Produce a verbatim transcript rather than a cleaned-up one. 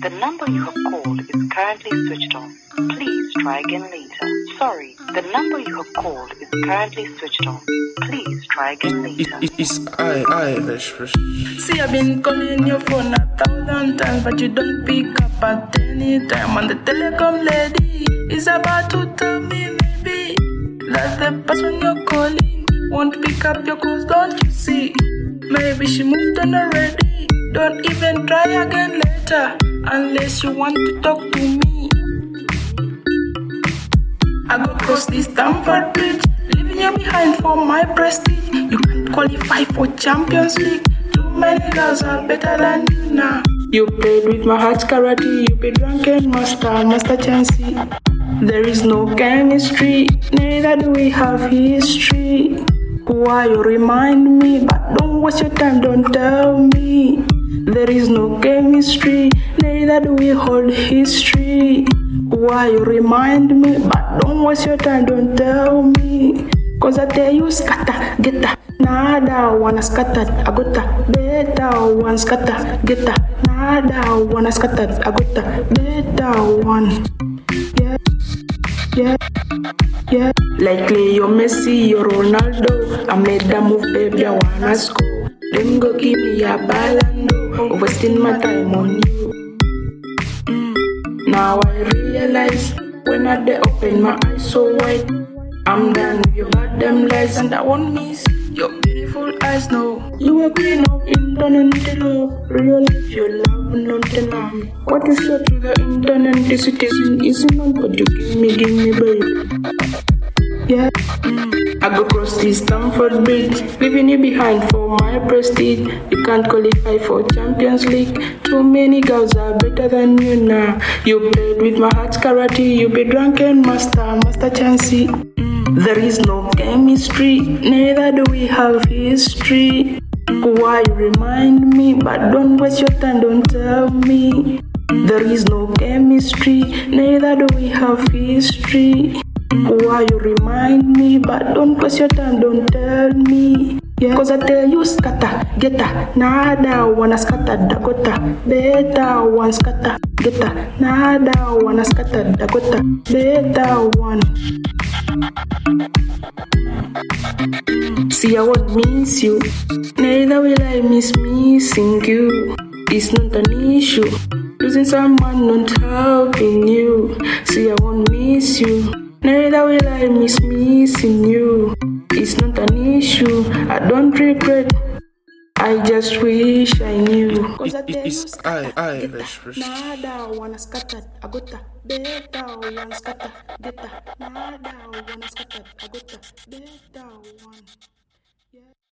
The number you have called is currently switched off. Please try again later. Sorry, the number you have called is currently switched off. Please try again later. It, it, it's I, I, Vish, Vish. See, I've been calling your phone a thousand times, but you don't pick up at any time. And the telecom lady is about to tell me maybe that the person you're calling won't pick up your calls, don't you see? Maybe she moved on already. Don't even try again later, unless you want to talk to me. I go cross this Stamford Bridge, leaving you behind for my prestige. You can't qualify for Champions League. Too many girls are better than you now. You played with my heart's karate. You be drunken master, master Chancy. There is no chemistry, neither do we have history. Why you remind me, but don't waste your time, don't tell me. There is no chemistry, neither do we hold history. Why you remind me, but don't waste your time, don't tell me. Cause I tell you scatter, geta, nada, wanna scatter, agota, beta, one scatter, geta, nada, wanna scatter, agota, beta, one. Yeah, yeah, yeah. Like Leo Messi or Ronaldo, I made that move, baby, I wanna score. Them go give me a ballando, wasting my time on you. Mm. Now I realize when I dey open my eyes so wide, I'm done with your goddamn lies, and I won't miss your beautiful eyes. No, you are queen of internet love. Real life, your love not enough. What is your to the internet? This it isn't easy, man, but you give me, give me, babe. Yeah, mm. I go cross this Stamford Bridge, leaving you behind for my prestige. You can't qualify for Champions League. Too many girls are better than you now. You played with my heart's karate. You be drunken master, master Chancy. Mm. There is no chemistry, neither do we have history. Why you remind me, but don't waste your time, don't tell me. There is no chemistry, neither do we have history. Why you remind me, but don't waste your time, don't tell me. Yeah. Cause I tell you scatter, geta, nada, wanna scatter, Dakota, beta, one scatter, geta, nada, wanna scatter, Dakota, beta, one. See, I won't miss you, neither will I miss missing you. It's not an issue, losing someone not helping you. See, I won't miss you, neither will I miss missing you. It's not an issue, I don't regret, I just wish I knew. Cause I tell you I, I, Vish, Vish. nada, wanna scatter, agota, beta, one scatter, geta, nada, wanna scatter, agota, beta, one. Yeah.